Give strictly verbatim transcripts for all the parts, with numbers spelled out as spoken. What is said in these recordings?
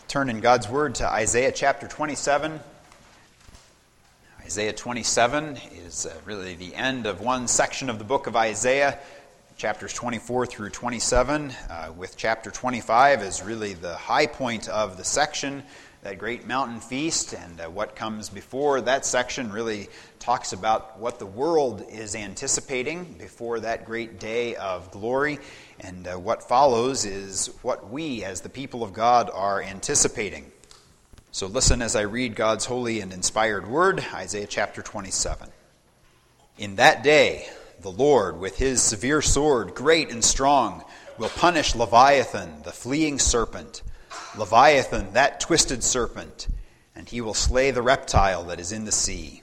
Turn in God's Word to Isaiah chapter twenty-seven. Isaiah twenty-seven is uh, really the end of one section of the book of Isaiah, chapters twenty-four through twenty-seven, uh, with chapter twenty-five is really the high point of the section, that great mountain feast, and uh, what comes before that section really talks about what the world is anticipating before that great day of glory, and uh, what follows is what we as the people of God are anticipating. So listen as I read God's holy and inspired word, Isaiah chapter twenty-seven. In that day, the Lord, with his severe sword, great and strong, will punish Leviathan, the fleeing serpent, Leviathan, that twisted serpent, and he will slay the reptile that is in the sea.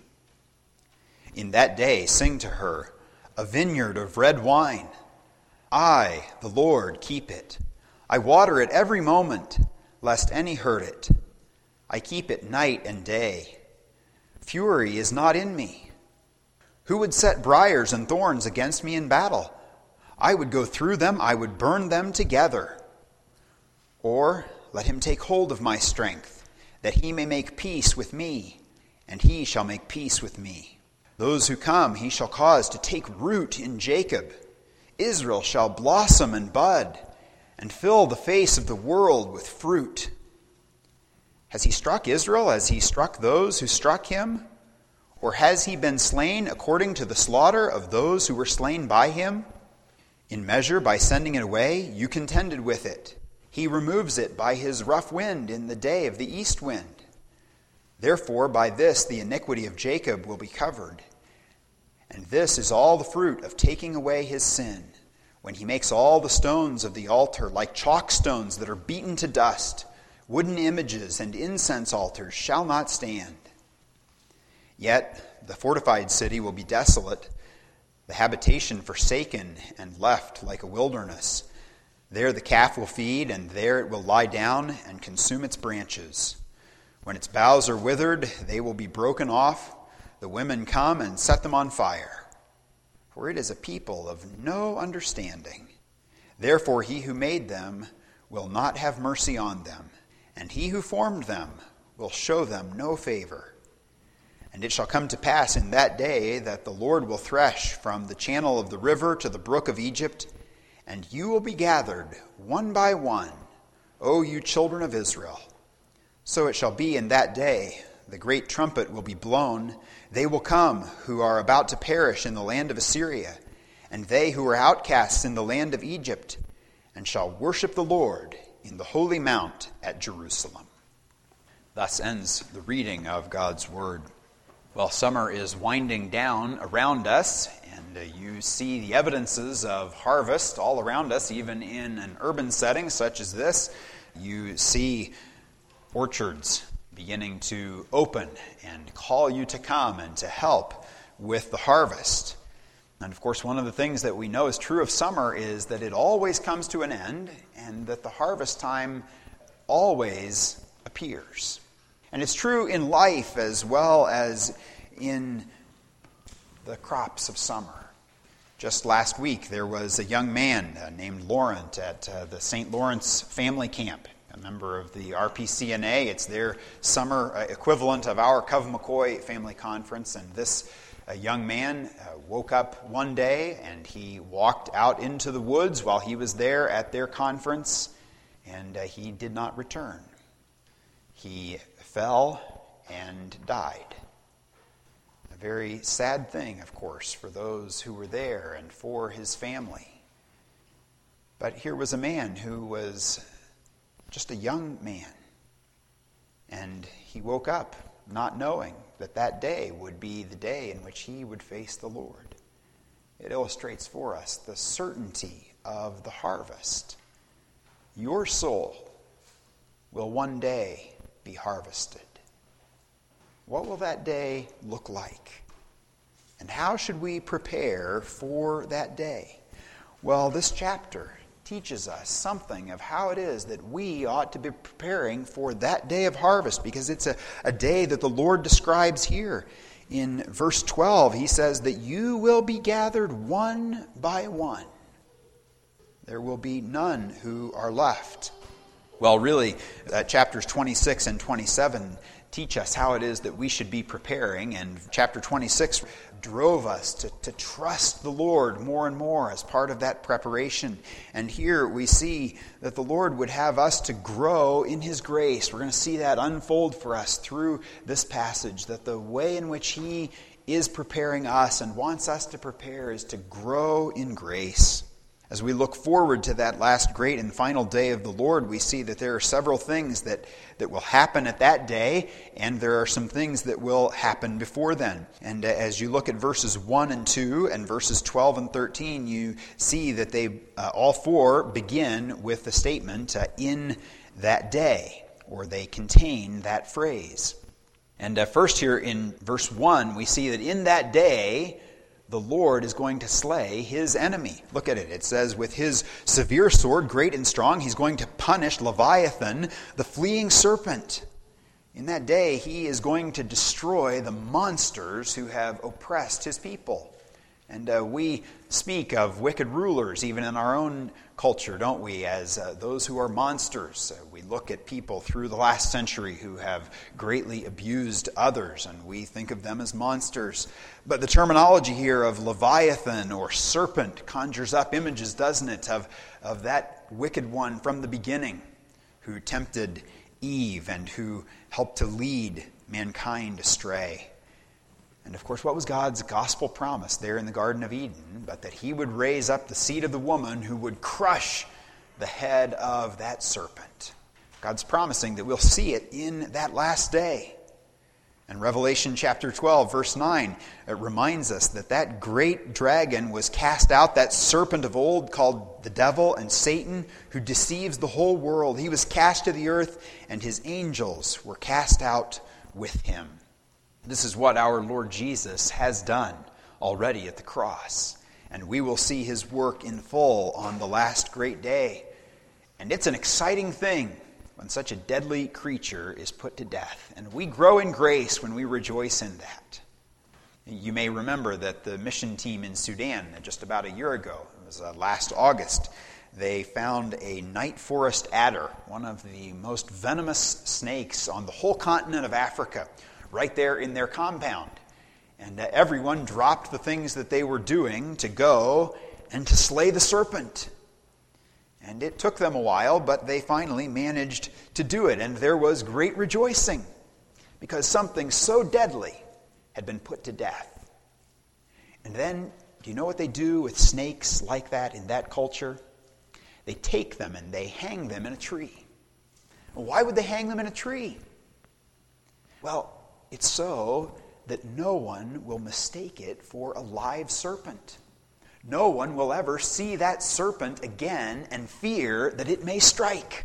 In that day, sing to her, a vineyard of red wine. I, the Lord, keep it. I water it every moment, lest any hurt it. I keep it night and day. Fury is not in me. Who would set briars and thorns against me in battle? I would go through them, I would burn them together. Or let him take hold of my strength, that he may make peace with me, and he shall make peace with me. Those who come he shall cause to take root in Jacob. Israel shall blossom and bud, and fill the face of the world with fruit. Has he struck Israel as he struck those who struck him? Or has he been slain according to the slaughter of those who were slain by him? In measure, by sending it away, you contended with it. He removes it by his rough wind in the day of the east wind. Therefore, by this the iniquity of Jacob will be covered. And this is all the fruit of taking away his sin, when he makes all the stones of the altar like chalk stones that are beaten to dust. Wooden images and incense altars shall not stand. Yet the fortified city will be desolate, the habitation forsaken and left like a wilderness. There the calf will feed, and there it will lie down and consume its branches. When its boughs are withered, they will be broken off. The women come and set them on fire. For it is a people of no understanding. Therefore he who made them will not have mercy on them, and he who formed them will show them no favor. And it shall come to pass in that day that the Lord will thresh from the channel of the river to the brook of Egypt, and you will be gathered one by one, O you children of Israel. So it shall be in that day, the great trumpet will be blown. They will come who are about to perish in the land of Assyria, and they who are outcasts in the land of Egypt, and shall worship the Lord in the holy mount at Jerusalem. Thus ends the reading of God's word. Well, summer is winding down around us, and uh, you see the evidences of harvest all around us, even in an urban setting such as this. You see orchards beginning to open and call you to come and to help with the harvest. And of course, one of the things that we know is true of summer is that it always comes to an end, and that the harvest time always appears. And it's true in life as well as in the crops of summer. Just last week, there was a young man uh, named Laurent at uh, the Saint Lawrence Family Camp, a member of the R P C N A. It's their summer uh, equivalent of our Cove McCoy Family Conference. And this uh, young man uh, woke up one day and he walked out into the woods while he was there at their conference, and uh, he did not return. He fell and died. A very sad thing, of course, for those who were there and for his family. But here was a man who was just a young man, and he woke up not knowing that that day would be the day in which he would face the Lord. It illustrates for us the certainty of the harvest. Your soul will one day be harvested. What will that day look like? And how should we prepare for that day? Well, this chapter teaches us something of how it is that we ought to be preparing for that day of harvest, because it's a, a day that the Lord describes here. In verse twelve, he says that you will be gathered one by one. There will be none who are left. Well, really, uh, chapters twenty-six and twenty-seven teach us how it is that we should be preparing, and chapter twenty-six drove us to, to trust the Lord more and more as part of that preparation. And here we see that the Lord would have us to grow in His grace. We're going to see that unfold for us through this passage, that the way in which He is preparing us and wants us to prepare is to grow in grace. As we look forward to that last great and final day of the Lord, we see that there are several things that, that will happen at that day, and there are some things that will happen before then. And uh, as you look at verses one and two and verses twelve and thirteen, you see that they uh, all four begin with the statement, uh, in that day, or they contain that phrase. And uh, first here in verse one, we see that in that day, the Lord is going to slay His enemy. Look at it. It says, with His severe sword, great and strong, He's going to punish Leviathan, the fleeing serpent. In that day, He is going to destroy the monsters who have oppressed His people. And uh, we speak of wicked rulers, even in our own culture, don't we, as uh, those who are monsters. Uh, we look at people through the last century who have greatly abused others, and we think of them as monsters. But the terminology here of Leviathan or serpent conjures up images, doesn't it, of, of that wicked one from the beginning who tempted Eve and who helped to lead mankind astray. And of course, what was God's gospel promise there in the Garden of Eden? But that He would raise up the seed of the woman who would crush the head of that serpent. God's promising that we'll see it in that last day. And Revelation chapter twelve, verse nine, it reminds us that that great dragon was cast out, that serpent of old called the devil and Satan, who deceives the whole world. He was cast to the earth, and his angels were cast out with him. This is what our Lord Jesus has done already at the cross. And we will see His work in full on the last great day. And it's an exciting thing when such a deadly creature is put to death. And we grow in grace when we rejoice in that. You may remember that the mission team in Sudan, just about a year ago, it was uh, last August, they found a night forest adder, one of the most venomous snakes on the whole continent of Africa, right there in their compound. And uh, everyone dropped the things that they were doing to go and to slay the serpent. And it took them a while, but they finally managed to do it. And there was great rejoicing because something so deadly had been put to death. And then, do you know what they do with snakes like that in that culture? They take them and they hang them in a tree. Why would they hang them in a tree? Well, it's so that no one will mistake it for a live serpent. No one will ever see that serpent again and fear that it may strike.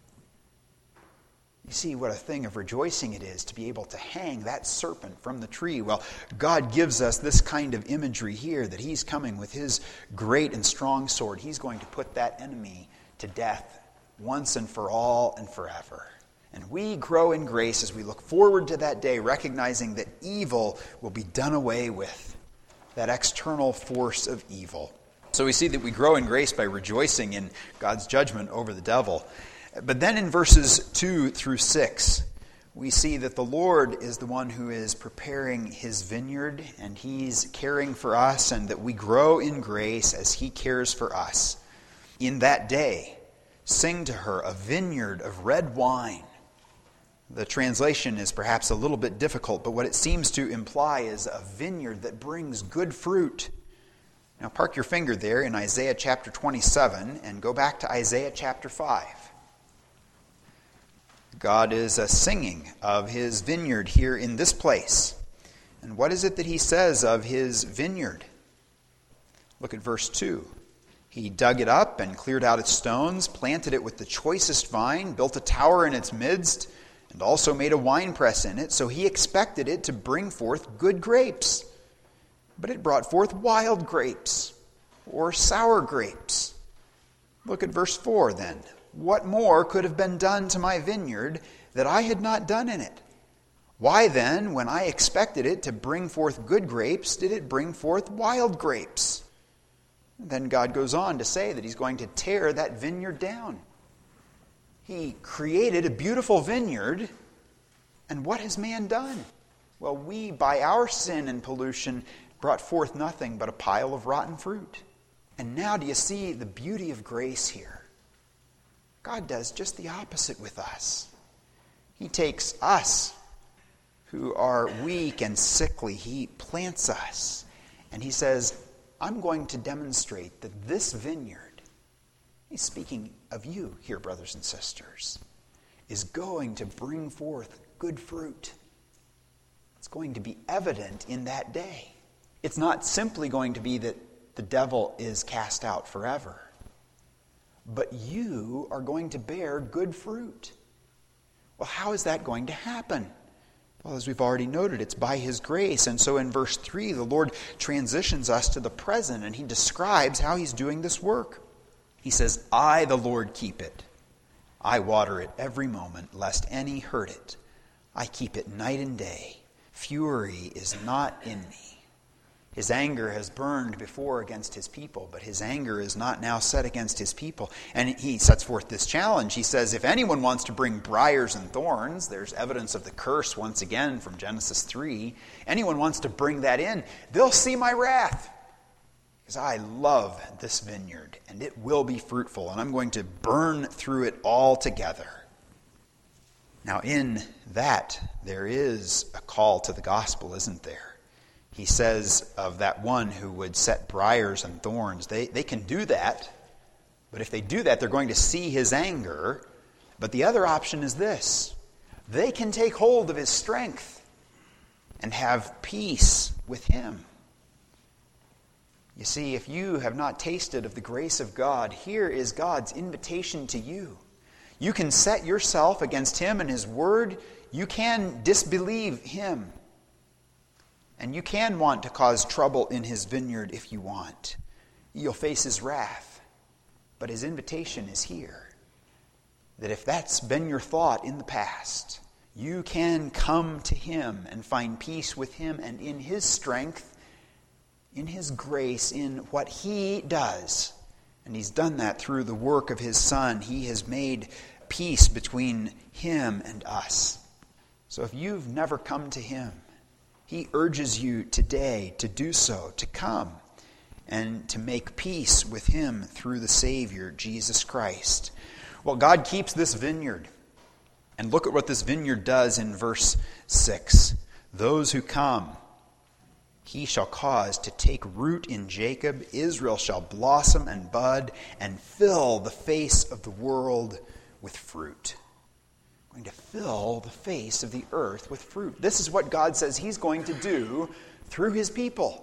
You see what a thing of rejoicing it is to be able to hang that serpent from the tree. Well, God gives us this kind of imagery here that He's coming with His great and strong sword. He's going to put that enemy to death once and for all and forever. And we grow in grace as we look forward to that day, recognizing that evil will be done away with, that external force of evil. So we see that we grow in grace by rejoicing in God's judgment over the devil. But then in verses two through six, we see that the Lord is the one who is preparing His vineyard, and He's caring for us, and that we grow in grace as He cares for us. In that day, sing to her a vineyard of red wine. The translation is perhaps a little bit difficult, but what it seems to imply is a vineyard that brings good fruit. Now park your finger there in Isaiah chapter twenty-seven and go back to Isaiah chapter five. God is uh, singing of His vineyard here in this place. And what is it that He says of His vineyard? Look at verse two. He dug it up and cleared out its stones, planted it with the choicest vine, built a tower in its midst, and also made a winepress in it, so He expected it to bring forth good grapes. But it brought forth wild grapes, or sour grapes. Look at verse four then. What more could have been done to my vineyard that I had not done in it? Why then, when I expected it to bring forth good grapes, did it bring forth wild grapes? And then God goes on to say that He's going to tear that vineyard down. He created a beautiful vineyard, and what has man done? Well, we, by our sin and pollution, brought forth nothing but a pile of rotten fruit. And now do you see the beauty of grace here? God does just the opposite with us. He takes us, who are weak and sickly, He plants us, and He says, I'm going to demonstrate that this vineyard, He's speaking of you here, brothers and sisters, is going to bring forth good fruit. It's going to be evident in that day. It's not simply going to be that the devil is cast out forever, but you are going to bear good fruit. Well, how is that going to happen? Well, as we've already noted, it's by His grace. And so in verse three, the Lord transitions us to the present, and He describes how He's doing this work. He says, I, the Lord, keep it. I water it every moment, lest any hurt it. I keep it night and day. Fury is not in me. His anger has burned before against His people, but His anger is not now set against His people. And He sets forth this challenge. He says, if anyone wants to bring briars and thorns, there's evidence of the curse once again from Genesis three. Anyone wants to bring that in, they'll see my wrath. Because I love this vineyard, and it will be fruitful, and I'm going to burn through it all together. Now, in that, there is a call to the gospel, isn't there? He says of that one who would set briars and thorns, they, they can do that, but if they do that, they're going to see His anger. But the other option is this: they can take hold of His strength and have peace with Him. You see, if you have not tasted of the grace of God, here is God's invitation to you. You can set yourself against Him and His Word. You can disbelieve Him. And you can want to cause trouble in His vineyard if you want. You'll face His wrath. But His invitation is here. That if that's been your thought in the past, you can come to Him and find peace with Him, and in His strength, in His grace, in what He does. And He's done that through the work of His Son. He has made peace between Him and us. So if you've never come to Him, He urges you today to do so, to come and to make peace with Him through the Savior, Jesus Christ. Well, God keeps this vineyard. And look at what this vineyard does in verse six. Those who come, He shall cause to take root in Jacob. Israel shall blossom and bud and fill the face of the world with fruit. Going to fill the face of the earth with fruit. This is what God says He's going to do through His people.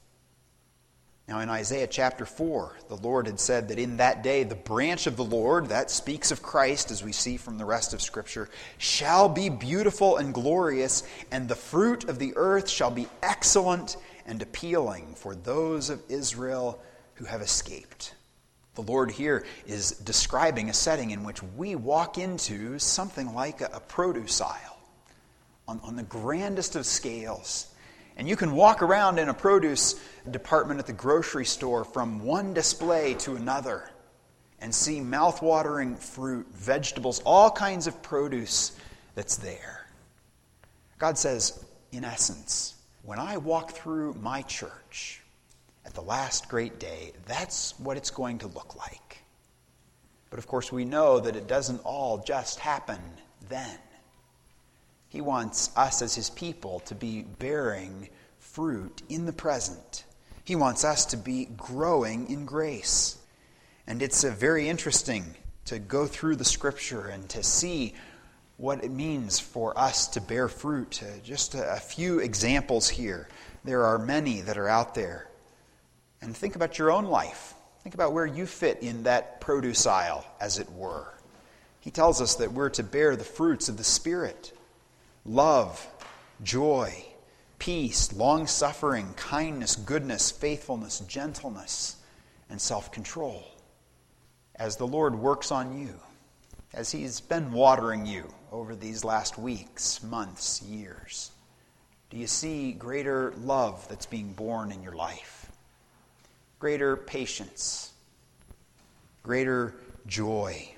Now in Isaiah chapter four, the Lord had said that in that day the branch of the Lord, that speaks of Christ as we see from the rest of Scripture, shall be beautiful and glorious, and the fruit of the earth shall be excellent and appealing for those of Israel who have escaped. The Lord here is describing a setting in which we walk into something like a, a produce aisle on, on the grandest of scales. And you can walk around in a produce department at the grocery store from one display to another and see mouth-watering fruit, vegetables, all kinds of produce that's there. God says, in essence, when I walk through my church at the last great day, that's what it's going to look like. But of course we know that it doesn't all just happen then. He wants us as His people to be bearing fruit in the present. He wants us to be growing in grace. And it's uh, very interesting to go through the Scripture and to see what it means for us to bear fruit. Uh, just a, a few examples here. There are many that are out there. And think about your own life. Think about where you fit in that produce aisle, as it were. He tells us that we're to bear the fruits of the Spirit. Love, joy, peace, long-suffering, kindness, goodness, faithfulness, gentleness, and self-control. As the Lord works on you, as He's been watering you over these last weeks, months, years, do you see greater love that's being born in your life? Greater patience, greater joy,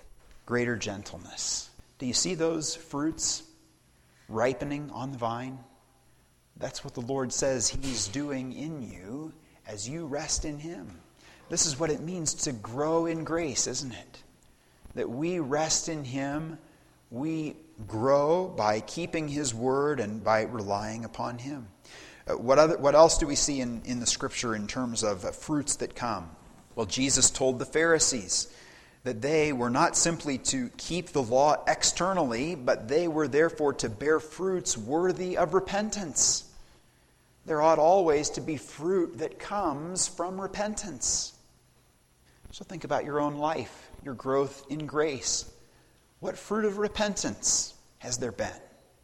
greater gentleness. Do you see those fruits ripening on the vine? That's what the Lord says He's doing in you as you rest in Him. This is what it means to grow in grace, isn't it? That we rest in Him, we grow by keeping His word and by relying upon Him. Uh, what other, what else do we see in, in the Scripture in terms of uh, fruits that come? Well, Jesus told the Pharisees that they were not simply to keep the law externally, but they were therefore to bear fruits worthy of repentance. There ought always to be fruit that comes from repentance. So think about your own life, your growth in grace. What fruit of repentance has there been?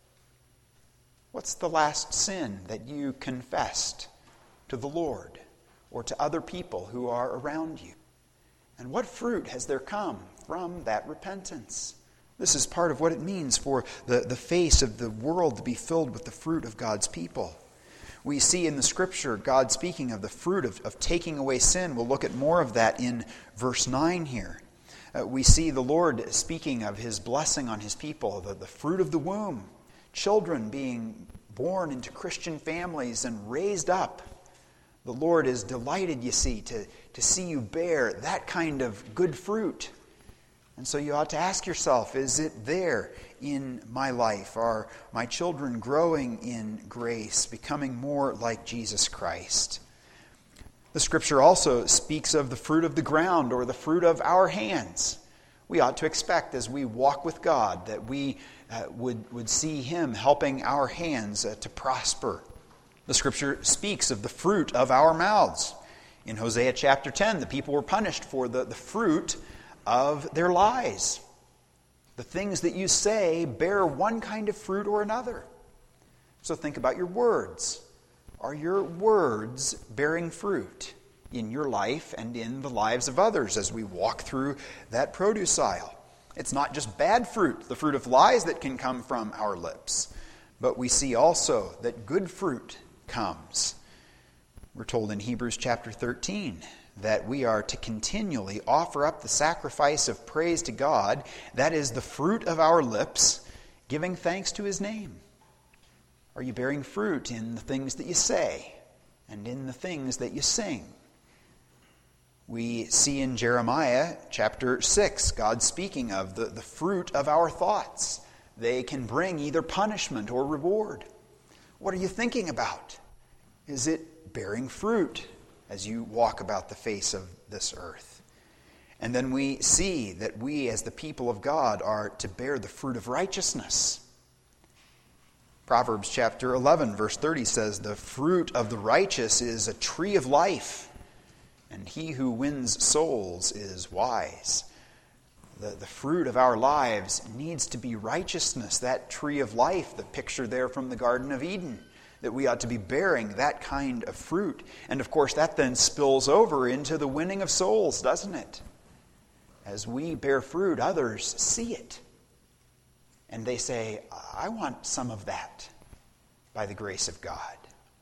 What's the last sin that you confessed to the Lord or to other people who are around you? And what fruit has there come from that repentance? This is part of what it means for the, the face of the world to be filled with the fruit of God's people. We see in the Scripture God speaking of the fruit of, of taking away sin. We'll look at more of that in verse nine here. Uh, we see the Lord speaking of His blessing on His people, the, the fruit of the womb, children being born into Christian families and raised up. The Lord is delighted, you see, to, to see you bear that kind of good fruit. And so you ought to ask yourself, is it there in my life? Are my children growing in grace, becoming more like Jesus Christ? The Scripture also speaks of the fruit of the ground or the fruit of our hands. We ought to expect as we walk with God that we uh, would, would see Him helping our hands uh, to prosper. The Scripture speaks of the fruit of our mouths. In Hosea chapter ten, the people were punished for the, the fruit of their lies. The things that you say bear one kind of fruit or another. So think about your words. Are your words bearing fruit in your life and in the lives of others as we walk through that produce aisle? It's not just bad fruit, the fruit of lies that can come from our lips, but we see also that good fruit comes. We're told in Hebrews chapter thirteen that we are to continually offer up the sacrifice of praise to God, that is the fruit of our lips, giving thanks to His name. Are you bearing fruit in the things that you say and in the things that you sing? We see in Jeremiah chapter six, God speaking of the, the fruit of our thoughts. They can bring either punishment or reward. What are you thinking about? Is it bearing fruit as you walk about the face of this earth? And then we see that we as the people of God are to bear the fruit of righteousness. Proverbs chapter eleven verse thirty says, "The fruit of the righteous is a tree of life, and he who wins souls is wise." The, the fruit of our lives needs to be righteousness, that tree of life, the picture there from the Garden of Eden, that we ought to be bearing that kind of fruit. And of course that then spills over into the winning of souls, doesn't it? As we bear fruit, others see it. And they say, I want some of that by the grace of God.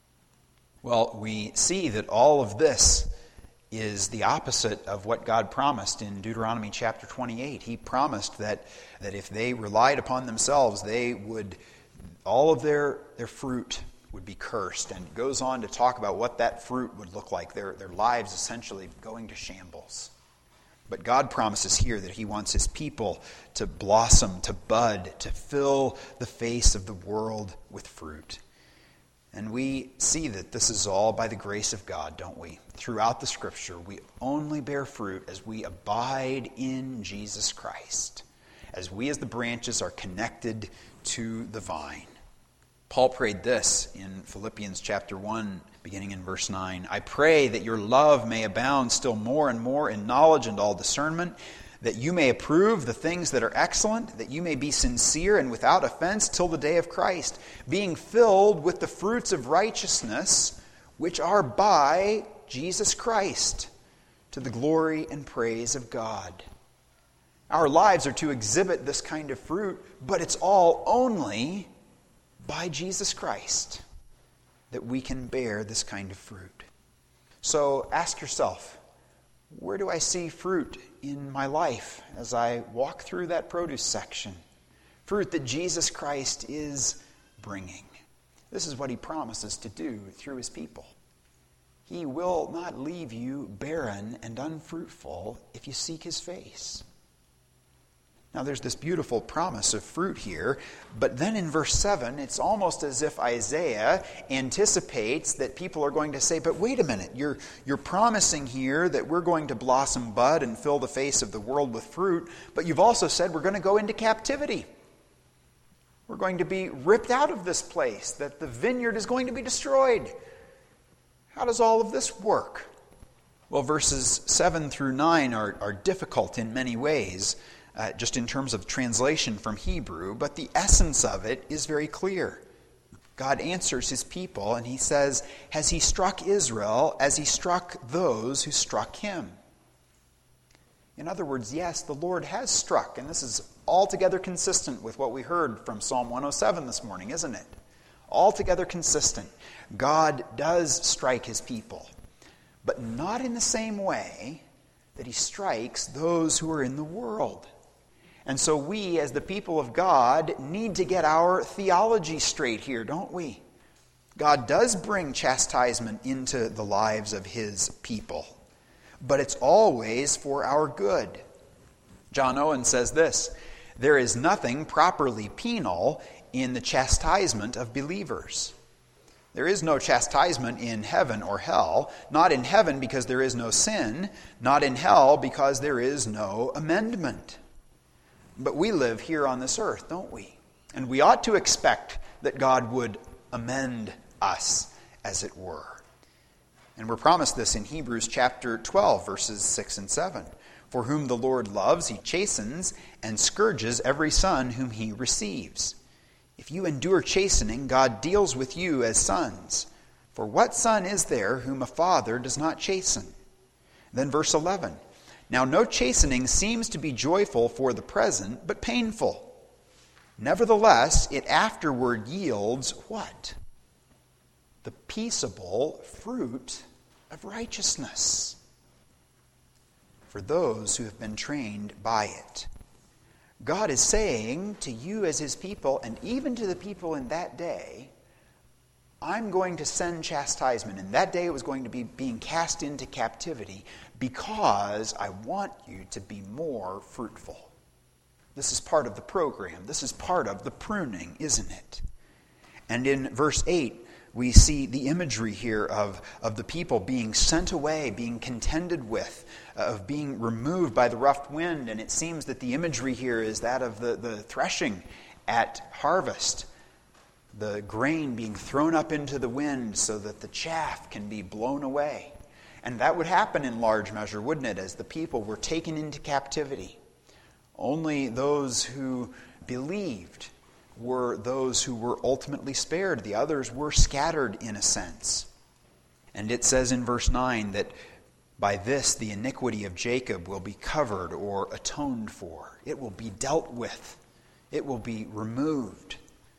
Well, we see that all of this is the opposite of what God promised in Deuteronomy chapter twenty-eight. He promised that, that if they relied upon themselves, they would, all of their, their fruit would be cursed. And it goes on to talk about what that fruit would look like, their, their lives essentially going to shambles. But God promises here that He wants His people to blossom, to bud, to fill the face of the world with fruit. And we see that this is all by the grace of God, don't we? Throughout the Scripture, we only bear fruit as we abide in Jesus Christ, as we as the branches are connected to the vine. Paul prayed this in Philippians chapter one, beginning in verse nine. "I pray that your love may abound still more and more in knowledge and all discernment, that you may approve the things that are excellent, that you may be sincere and without offense till the day of Christ, being filled with the fruits of righteousness, which are by Jesus Christ, to the glory and praise of God." Our lives are to exhibit this kind of fruit, but it's all only by Jesus Christ that we can bear this kind of fruit. So ask yourself, Where do I see fruit in my life as I walk through that produce section? Fruit that Jesus Christ is bringing. This is what he promises to do through his people. He will not leave you barren and unfruitful if you seek his face. Now there's this beautiful promise of fruit here, but then in verse seven, it's almost as if Isaiah anticipates that people are going to say, but wait a minute, you're, you're promising here that we're going to blossom, bud, and fill the face of the world with fruit, but you've also said we're going to go into captivity. We're going to be ripped out of this place, that the vineyard is going to be destroyed. How does all of this work? Well, verses seven through nine are, are difficult in many ways, uh, just in terms of translation from Hebrew, but the essence of it is very clear. God answers his people, and he says, has he struck Israel as he struck those who struck him? In other words, yes, the Lord has struck, and this is altogether consistent with what we heard from Psalm one oh seven this morning, isn't it? Altogether consistent. God does strike his people, but not in the same way that he strikes those who are in the world. And so we, as the people of God, need to get our theology straight here, don't we? God does bring chastisement into the lives of his people, but it's always for our good. John Owen says this, there is nothing properly penal in the chastisement of believers. There is no chastisement in heaven or hell, not in heaven because there is no sin, not in hell because there is no amendment. But we live here on this earth, don't we? And we ought to expect that God would amend us, as it were. And we're promised this in Hebrews chapter twelve, verses six and seven. For whom the Lord loves, he chastens and scourges every son whom he receives. If you endure chastening, God deals with you as sons. For what son is there whom a father does not chasten? Then verse eleven. Now no chastening seems to be joyful for the present, but painful. Nevertheless, it afterward yields what? The peaceable fruit of righteousness for those who have been trained by it. God is saying to you as his people, and even to the people in that day, I'm going to send chastisement. And that day it was going to be being cast into captivity because I want you to be more fruitful. This is part of the program. This is part of the pruning, isn't it? And in verse eight, we see the imagery here of, of the people being sent away, being contended with, uh, of being removed by the rough wind. And it seems that the imagery here is that of the, the threshing at harvest. The grain being thrown up into the wind so that the chaff can be blown away. And that would happen in large measure, wouldn't it, as the people were taken into captivity. Only those who believed were those who were ultimately spared. The others were scattered in a sense. And it says in verse nine that by this the iniquity of Jacob will be covered or atoned for. It will be dealt with. It will be removed.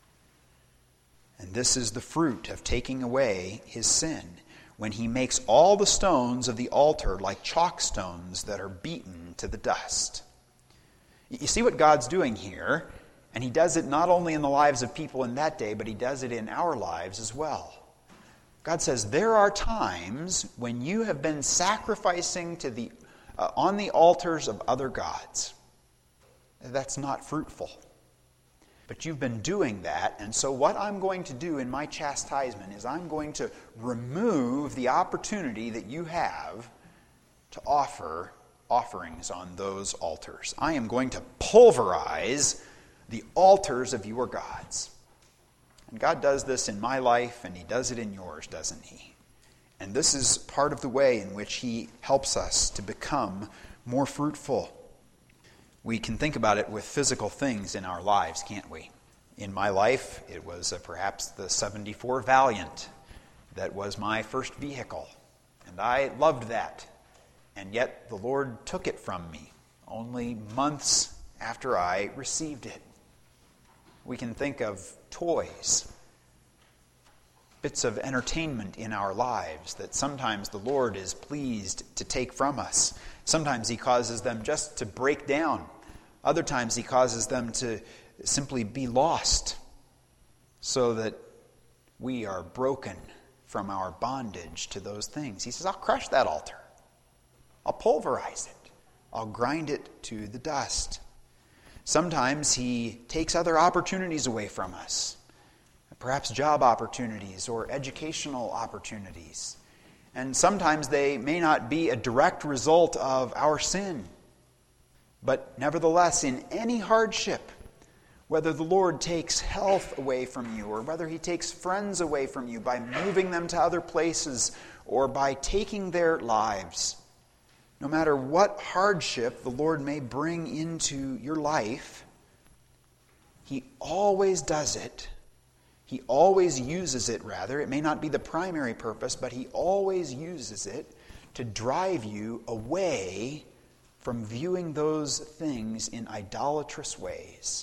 And this is the fruit of taking away his sin, when he makes all the stones of the altar like chalk stones that are beaten to the dust. You see what God's doing here, and he does it not only in the lives of people in that day, but he does it in our lives as well. God says there are times when you have been sacrificing to the uh, on the altars of other gods. That's not fruitful. But you've been doing that, and so what I'm going to do in my chastisement is I'm going to remove the opportunity that you have to offer offerings on those altars. I am going to pulverize the altars of your gods. And God does this in my life, and he does it in yours, doesn't he? And this is part of the way in which he helps us to become more fruitful. We can think about it with physical things in our lives, can't we? In my life, it was uh, perhaps the seventy-four Valiant that was my first vehicle. And I loved that. And yet the Lord took it from me only months after I received it. We can think of toys. bits of entertainment in our lives that sometimes the Lord is pleased to take from us. Sometimes he causes them just to break down. Other times he causes them to simply be lost so that we are broken from our bondage to those things. He says, I'll crush that altar. I'll pulverize it. I'll grind it to the dust. Sometimes he takes other opportunities away from us, perhaps job opportunities or educational opportunities. And sometimes they may not be a direct result of our sin. But nevertheless, in any hardship, whether the Lord takes health away from you or whether he takes friends away from you by moving them to other places or by taking their lives, no matter what hardship the Lord may bring into your life, he always does it. He always uses it, rather. It may not be the primary purpose, but he always uses it to drive you away from viewing those things in idolatrous ways.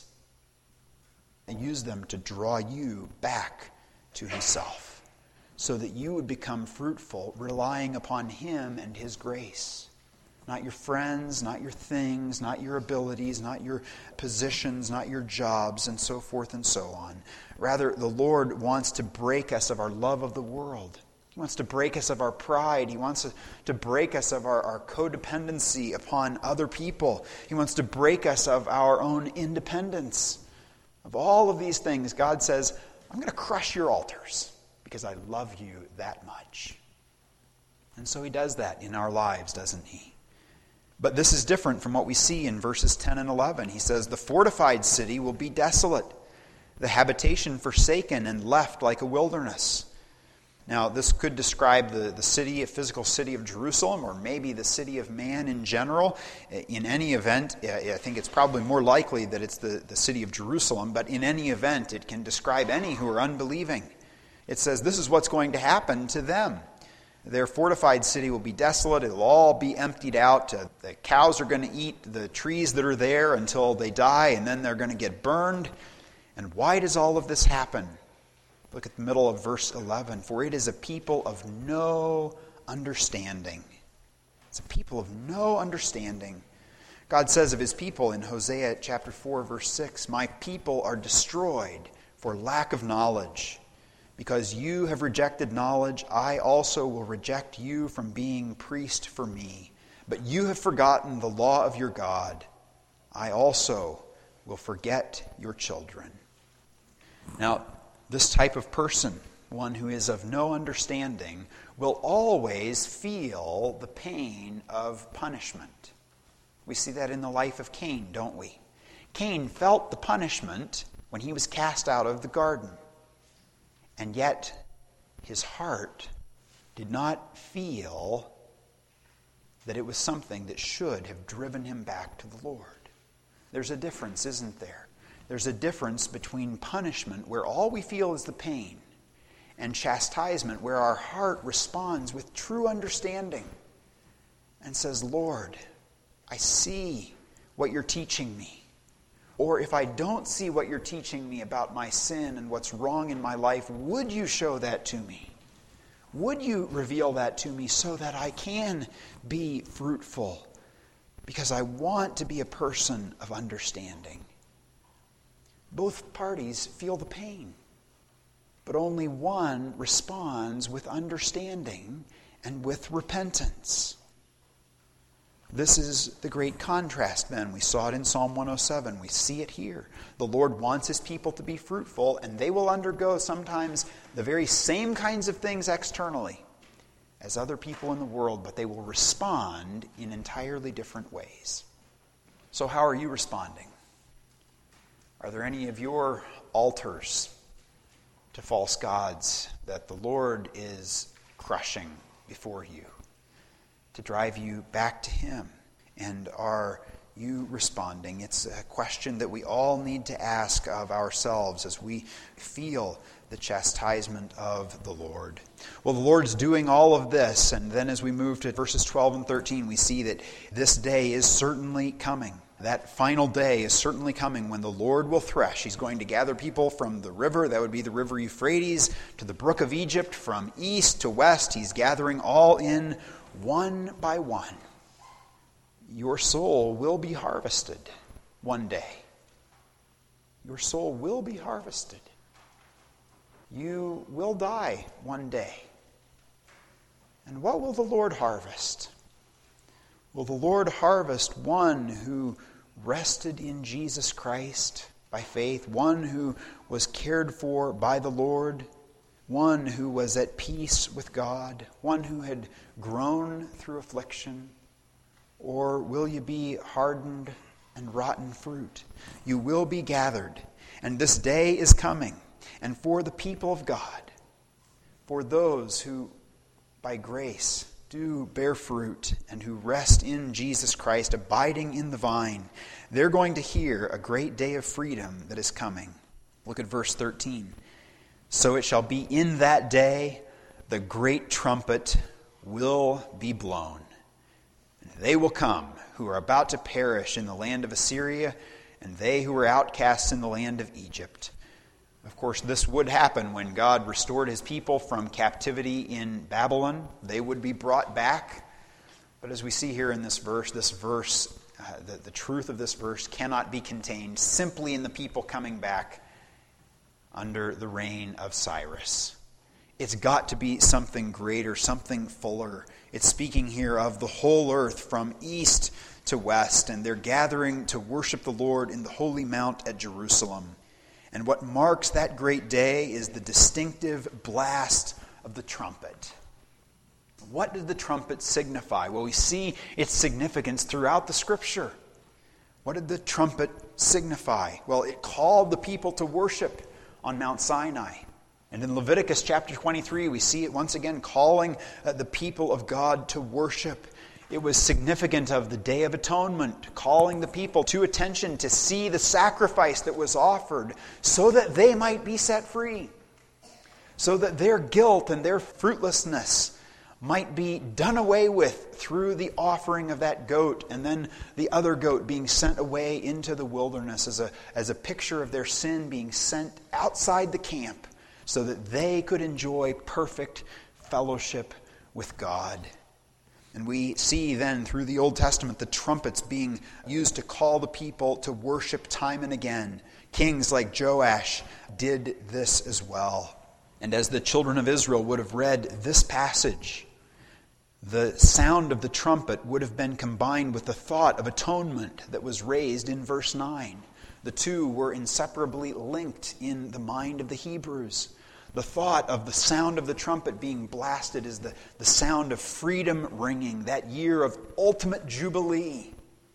And use them to draw you back to himself so that you would become fruitful, relying upon him and his grace. Not your friends, not your things, not your abilities, not your positions, not your jobs, and so forth and so on. Rather, the Lord wants to break us of our love of the world. He wants to break us of our pride. He wants to break us of our, our codependency upon other people. He wants to break us of our own independence. Of all of these things, God says, I'm going to crush your altars because I love you that much. And so he does that in our lives, doesn't he? But this is different from what we see in verses ten and eleven. He says, the fortified city will be desolate, the habitation forsaken and left like a wilderness. Now, this could describe the, the city, a physical city of Jerusalem, or maybe the city of man in general. In any event, I think it's probably more likely that it's the, the city of Jerusalem, but in any event, it can describe any who are unbelieving. It says this is what's going to happen to them. Their fortified city will be desolate. It'll all be emptied out. Uh, the cows are going to eat the trees that are there until they die, and then they're going to get burned. And why does all of this happen? Look at the middle of verse eleven. For it is a people of no understanding. It's a people of no understanding. God says of his people in Hosea chapter four, verse six, my people are destroyed for lack of knowledge. Because you have rejected knowledge, I also will reject you from being priest for me. But you have forgotten the law of your God. I also will forget your children. Now, this type of person, one who is of no understanding, will always feel the pain of punishment. We see that in the life of Cain, don't we? Cain felt the punishment when he was cast out of the garden. And yet, his heart did not feel that it was something that should have driven him back to the Lord. There's a difference, isn't there? There's a difference between punishment, where all we feel is the pain, and chastisement, where our heart responds with true understanding and says, Lord, I see what you're teaching me. Or if I don't see what you're teaching me about my sin and what's wrong in my life, would you show that to me? Would you reveal that to me so that I can be fruitful? Because I want to be a person of understanding. Both parties feel the pain, but only one responds with understanding and with repentance. This is the great contrast, then. We saw it in Psalm one oh seven. We see it here. The Lord wants his people to be fruitful, and they will undergo sometimes the very same kinds of things externally as other people in the world, but they will respond in entirely different ways. So how are you responding? Are there any of your altars to false gods that the Lord is crushing before you to drive you back to him? And are you responding? It's a question that we all need to ask of ourselves as we feel the chastisement of the Lord. Well, the Lord's doing all of this, and then as we move to verses twelve and thirteen, we see that this day is certainly coming. That final day is certainly coming when the Lord will thresh. He's going to gather people from the river, that would be the river Euphrates, to the brook of Egypt, from east to west. He's gathering all in one by one. Your soul will be harvested one day. Your soul will be harvested. You will die one day. And what will the Lord harvest? Will the Lord harvest one who rested in Jesus Christ by faith, one who was cared for by the Lord, one who was at peace with God, one who had grown through affliction? Or will you be hardened and rotten fruit? You will be gathered, and this day is coming. And for the people of God, for those who by grace do bear fruit and who rest in Jesus Christ, abiding in the vine, they're going to hear a great day of freedom that is coming. Look at verse thirteen. So it shall be in that day, the great trumpet will be blown. And they will come who are about to perish in the land of Assyria, and they who are outcasts in the land of Egypt. Of course, this would happen when God restored his people from captivity in Babylon. They would be brought back. But as we see here in this verse, this verse, uh, the, the truth of this verse cannot be contained simply in the people coming back under the reign of Cyrus. It's got to be something greater, something fuller. It's speaking here of the whole earth from east to west, and they're gathering to worship the Lord in the holy mount at Jerusalem. And what marks that great day is the distinctive blast of the trumpet. What did the trumpet signify? Well, we see its significance throughout the Scripture. What did the trumpet signify? Well, it called the people to worship on Mount Sinai. And in Leviticus chapter twenty-three, we see it once again calling uh, the people of God to worship. It was significant of the Day of Atonement, calling the people to attention to see the sacrifice that was offered so that they might be set free, so that their guilt and their fruitlessness might be done away with through the offering of that goat, and then the other goat being sent away into the wilderness as a, as a picture of their sin being sent outside the camp so that they could enjoy perfect fellowship with God. And we see then through the Old Testament the trumpets being used to call the people to worship time and again. Kings like Joash did this as well. And as the children of Israel would have read this passage, the sound of the trumpet would have been combined with the thought of atonement that was raised in verse nine. The two were inseparably linked in the mind of the Hebrews. The thought of the sound of the trumpet being blasted is the, the sound of freedom ringing, that year of ultimate jubilee.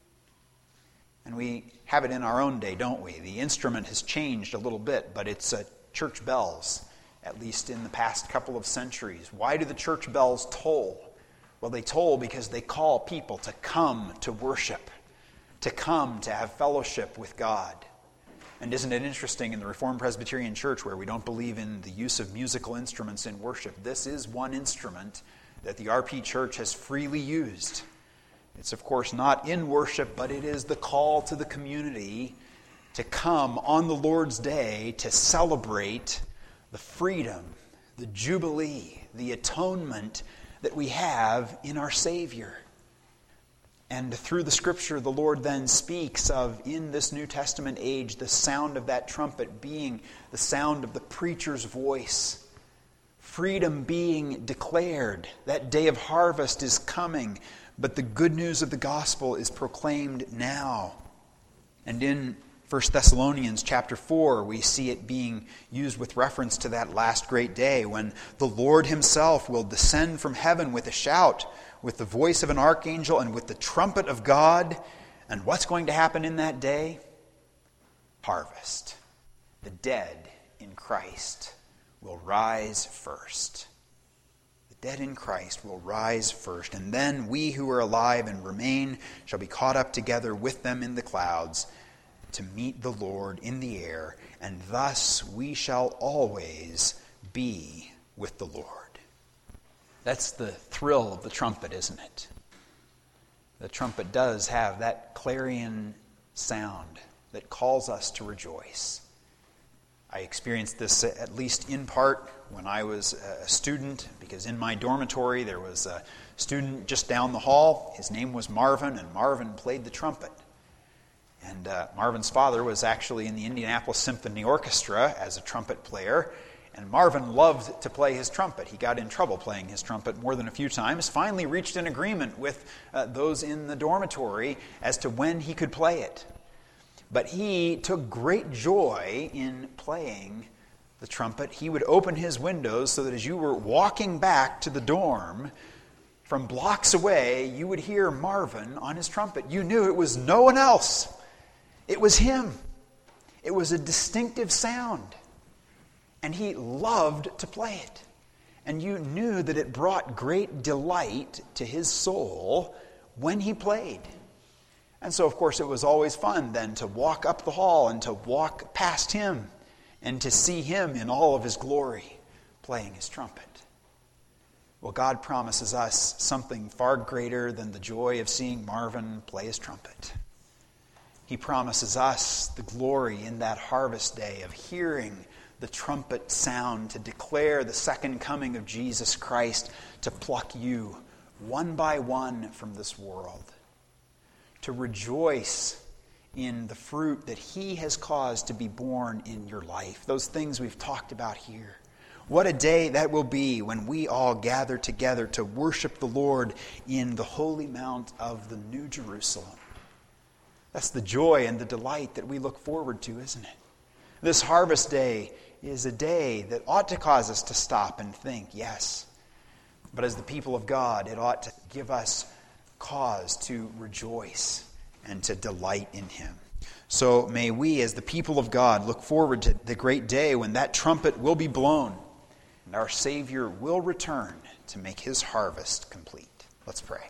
And we have it in our own day, don't we? The instrument has changed a little bit, but it's uh, church bells, at least in the past couple of centuries. Why do the church bells toll? Well, they toll because they call people to come to worship, to come to have fellowship with God. And isn't it interesting in the Reformed Presbyterian Church, where we don't believe in the use of musical instruments in worship, this is one instrument that the R P Church has freely used. It's of course not in worship, but it is the call to the community to come on the Lord's Day to celebrate the freedom, the jubilee, the atonement that we have in our Savior. And through the Scripture, the Lord then speaks of, in this New Testament age, the sound of that trumpet being the sound of the preacher's voice. Freedom being declared. That day of harvest is coming, but the good news of the gospel is proclaimed now. And in First Thessalonians chapter four, we see it being used with reference to that last great day when the Lord himself will descend from heaven with a shout, with the voice of an archangel, and with the trumpet of God. And what's going to happen in that day? Harvest. The dead in Christ will rise first. The dead in Christ will rise first. And then we who are alive and remain shall be caught up together with them in the clouds to meet the Lord in the air. And thus we shall always be with the Lord. That's the thrill of the trumpet, isn't it? The trumpet does have that clarion sound that calls us to rejoice. I experienced this at least in part when I was a student, because in my dormitory there was a student just down the hall. His name was Marvin, and Marvin played the trumpet. And uh, Marvin's father was actually in the Indianapolis Symphony Orchestra as a trumpet player, and Marvin loved to play his trumpet. He got in trouble playing his trumpet more than a few times, finally reached an agreement with uh, those in the dormitory as to when he could play it. But he took great joy in playing the trumpet. He would open his windows so that as you were walking back to the dorm, from blocks away, you would hear Marvin on his trumpet. You knew it was no one else. It was him. It was a distinctive sound. And he loved to play it. And you knew that it brought great delight to his soul when he played. And so, of course, it was always fun then to walk up the hall and to walk past him and to see him in all of his glory playing his trumpet. Well, God promises us something far greater than the joy of seeing Marvin play his trumpet. He promises us the glory in that harvest day of hearing the trumpet sound to declare the second coming of Jesus Christ, to pluck you one by one from this world, to rejoice in the fruit that he has caused to be born in your life. Those things we've talked about here. What a day that will be when we all gather together to worship the Lord in the holy mount of the New Jerusalem. That's the joy and the delight that we look forward to, isn't it? This harvest day is a day that ought to cause us to stop and think, yes. But as the people of God, it ought to give us cause to rejoice and to delight in him. So may we, as the people of God, look forward to the great day when that trumpet will be blown and our Savior will return to make his harvest complete. Let's pray.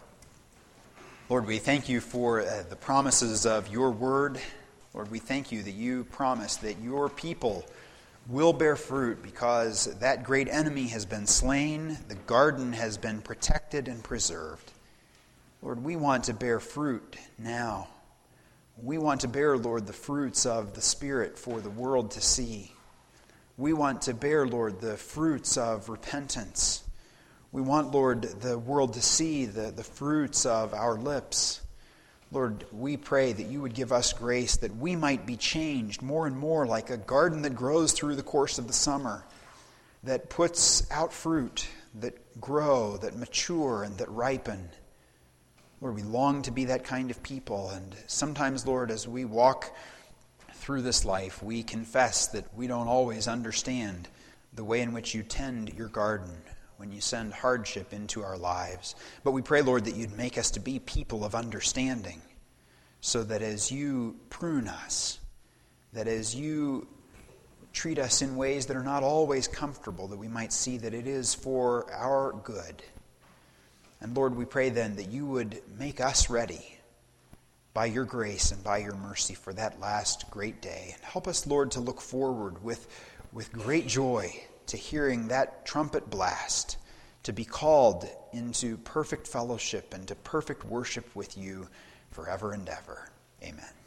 Lord, we thank you for uh, the promises of your word. Lord, we thank you that you promise that your people will bear fruit because that great enemy has been slain, the garden has been protected and preserved. Lord, we want to bear fruit now. We want to bear, Lord, the fruits of the Spirit for the world to see. We want to bear, Lord, the fruits of repentance. We want, Lord, the world to see the, the fruits of our lips. Lord, we pray that you would give us grace that we might be changed more and more like a garden that grows through the course of the summer, that puts out fruit, that grow, that mature, and that ripen. Lord, we long to be that kind of people. And sometimes, Lord, as we walk through this life, we confess that we don't always understand the way in which you tend your garden when you send hardship into our lives. But we pray, Lord, that you'd make us to be people of understanding, so that as you prune us, that as you treat us in ways that are not always comfortable, that we might see that it is for our good. And Lord, we pray then that you would make us ready by your grace and by your mercy for that last great day. And help us, Lord, to look forward with, with great joy to hearing that trumpet blast, to be called into perfect fellowship and to perfect worship with you forever and ever. Amen.